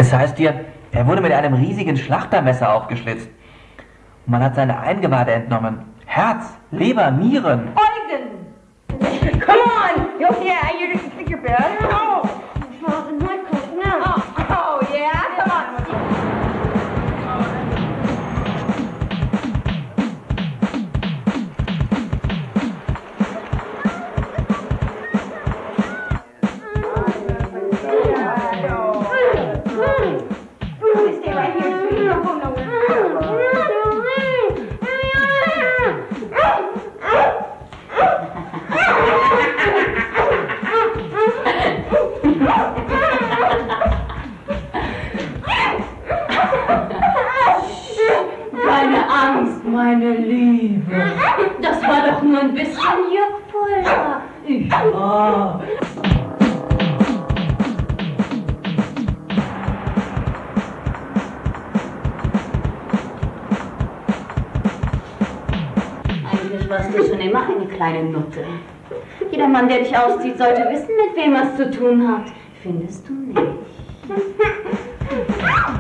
Das heißt dir, er wurde mit einem riesigen Schlachtermesser aufgeschlitzt. Und man hat seine Eingeweide entnommen. Herz, Leber, Nieren. Eugen! Come on! Yeah, you didn't think you're bad. Oh! Oh, yeah? Come on. Stay right here, sweetie. Don't go nowhere. Keine Angst, meine Liebe. Das war doch nur ein bisschen Juckpulver. Ja. Eigentlich warst du schon immer eine kleine Nutte. Jeder Mann, der dich auszieht, sollte wissen, mit wem er es zu tun hat. Findest du nicht?